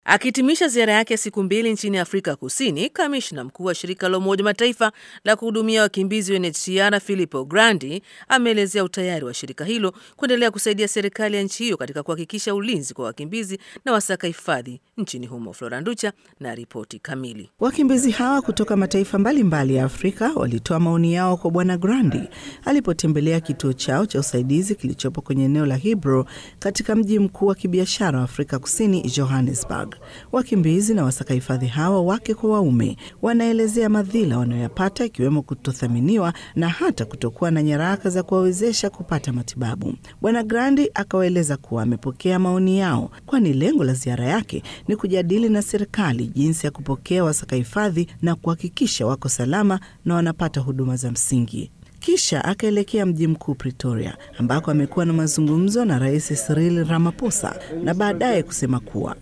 Akihitimisha ziara yake ya siku 2 nchini Afrika Kusini, kamishna mkuu wa shirika la Umoja Mataifa la kuhudumia wakimbizi UNHCR Filippo Grandi ameelezea utayari wa shirika hilo kuendelea kusaidia serikali ya nchi hiyo katika kuhakikisha ulinzi kwa wakimbizi na wasaka hifadhi nchini humo. Flora Nducha na ripoti kamili. Wakimbizi hawa kutoka mataifa mbalimbali ya Afrika walitoa maoni yao kwa Bwana Grandi alipotembelea kituo chao cha usaidizi kilichopo kwenye eneo la Hebrew katika mji mkuu wa kibiashara wa Afrika Kusini, Johannesburg. Wakimbizi na wasaka hifadhi hawa, wake kwa waume, wanaelezea madhila wanayoyapata ikiwemo kutothaminiwa na hata kutokuwa na nyaraka za kuwawezesha kupata matibabu. Bwana Grandi akawaeleza kuwa amepokea maoni yao, kwani lengo la ziara yake ni kujadili na serikali jinsi ya kupokea wasaka hifadhi na kuhakikisha wako salama na wanapata huduma za msingi. Kisha akaelekea mji mkuu Pretoria, ambako amekuwa na mazungumzo na Rais Cyril Ramaphosa na baadaye kusema kuwa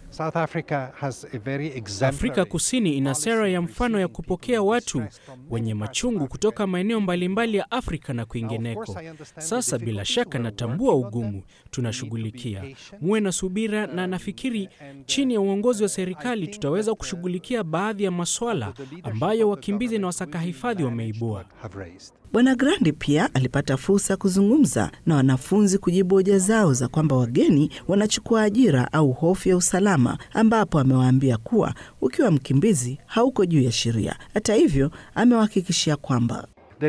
Afrika Kusini ina sera ya mfano ya kupokea watu wenye machungu kutoka maeneo mbalimbali ya Afrika na kwingineko. Sasa bila shaka natambua ugumu tunashughulikia. Muwe na subira na nafikiri chini ya uongozi wa serikali tutaweza kushughulikia baadhi ya masuala ambayo wakimbizi na wasaka hifadhi wameibua. Bwana Grandi pia alipata fursa kuzungumza na wanafunzi kujibu hoja zao za kwamba wageni wanachukua ajira au hofu ya usalama, ambapo amewaambia kuwa ukiwa mkimbizi hauko juu ya sheria. Hata hivyo, amewahakikishia kwamba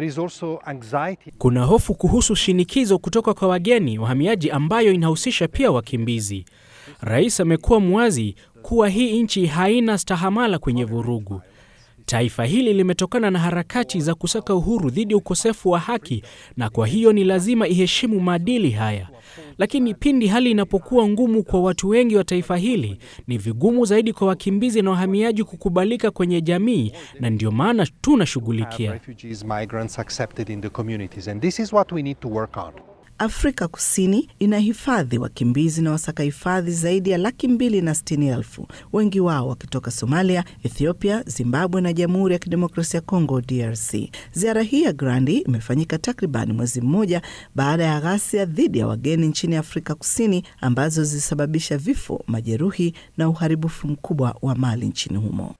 kuna hofu kuhusu shinikizo kutoka kwa wageni wahamiaji ambayo inahusisha pia wakimbizi. Rais amekuwa mwazi kuwa hii nchi haina stahamala kwenye vurugu. Taifa hili limetokana na harakati za kusaka uhuru dhidi ya ukosefu wa haki, na kwa hiyo ni lazima iheshimu maadili haya. Lakini pindi hali inapokuwa ngumu kwa watu wengi wa taifa hili, ni vigumu zaidi kwa wakimbizi na wahamiaji kukubalika kwenye jamii, na ndio maana tunashughulikia. Afrika Kusini inahifadhi wakimbizi na wasaka hifadhi zaidi ya 260,000, wengi wao wakitoka Somalia, Ethiopia, Zimbabwe na Jamhuri ya Kidemokrasia ya Kongo DRC. Ziara hii ya Grandi imefanyika takriban mwezi mmoja baada ya ghasia dhidi ya wageni nchini Afrika Kusini ambazo zilisababisha vifo, majeruhi na uharibifu mkubwa wa mali nchini humo.